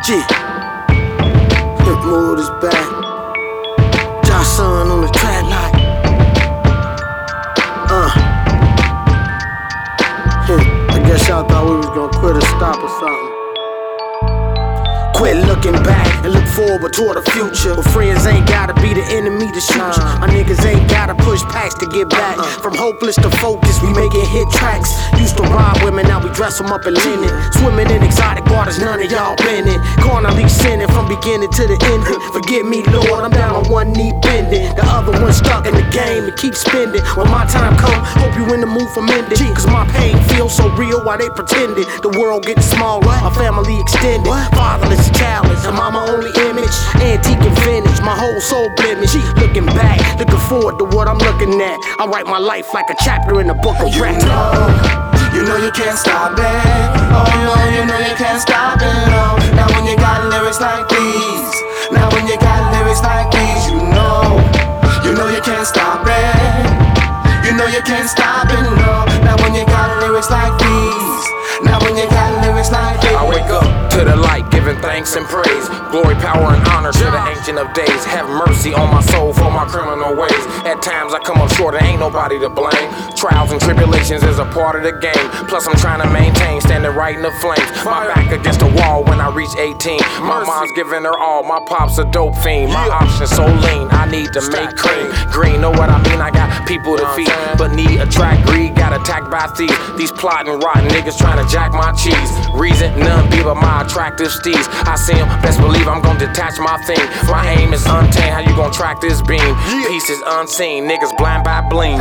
Shit. Hip Mood is back. Josh Son on the track like. I guess y'all thought we was gonna quit or stop or something. Quit looking back and look forward toward the future. But friends ain't gotta be the enemy to shoot you. My niggas ain't gotta push packs to get back. From hopeless to focused, we making hit tracks. Used to rob women, now we dress them up in linen. Swimming in exotic waters, none of y'all been in. Carnally sinning from beginning to the ending. Forgive me, Lord, I'm down on one knee bending. The other one stuck in the game and keep spending. When my time come, hope you in the mood for mending. Cause my pain feels so real while they pretending. The world getting smaller, our family extended. Fatherless challenge, and mama only image, antique and vintage, my whole soul blemish. Looking back, looking forward to what I'm looking at. I write my life like a chapter in a book of rap. You know you can't stop it. Oh no, you know you can't stop it. Oh, now when you got lyrics like these, now when you got lyrics like these, you know you can't stop it. You know you can't stop it. No, now when you got lyrics like these, now when you got lyrics like these. I wake up to the light, giving thanks and praise. Glory, power, and honor to the Ancient of Days. Have mercy on my soul for my criminal ways. At times I come up short, there ain't nobody to blame. Trials and tribulations is a part of the game. Plus I'm trying to maintain, standing right in the flames. My back against the wall when I reach 18. My mom's giving her all, my pop's a dope fiend. My options so lean, I need to make cream. Green, know what I mean? I got people to feed, but need attract greed. Got attacked by thieves. These plotting rotten niggas trying to jack my cheese. Reason none be but my attractive steeds. I see them, best believe I'm gonna detach my thing. My aim is untamed, how you gonna track this beam? Pieces unseen, niggas blind by bling.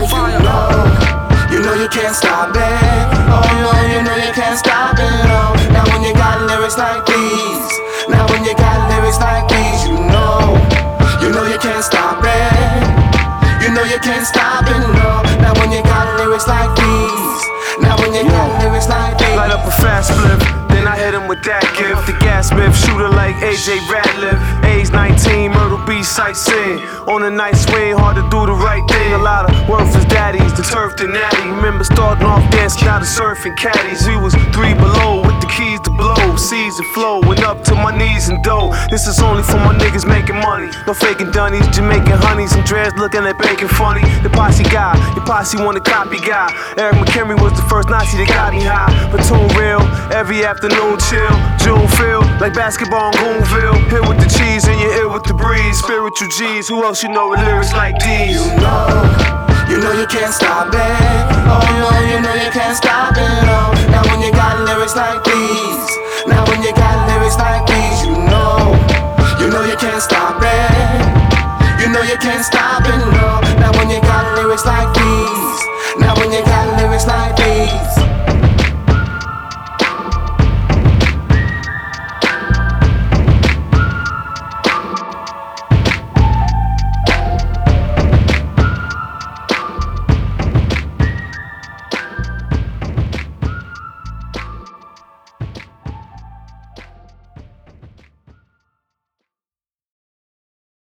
You know you can't stop it. Oh no, you know you can't stop it. Oh, now when you got lyrics like these, now when you got lyrics like these, you know you can't stop it. You know you can't stop it. No, now when you got lyrics like these, now when you got lyrics like these. Light up a fast flip, then I hit him with that gift. The gas smith, shooter like AJ Ratliff. Age 19, Myrtle Beach sightseeing. On a night swing, hard to do the right thing. A lot of worthless daddies, the turf to natty. Remember starting off dancing out of surfing caddies. We was 3 below with the keys to blow. Seas to flow, went up to my knees in dough. This is only for my niggas making money. No faking dunnies, Jamaican honeys and dreads looking at bacon funny. The posse guy, your posse want a copy guy. Eric McHenry was the first Nazi that got me high. Platoon real, every afternoon chill. June feel like basketball in Boonville. Here with the cheese and you're here with the breeze. Spiritual G's, who else you know with lyrics like these? You know you can't stop it. Oh no, you know you can't stop it. Oh, now when you got lyrics like these, now when you got lyrics like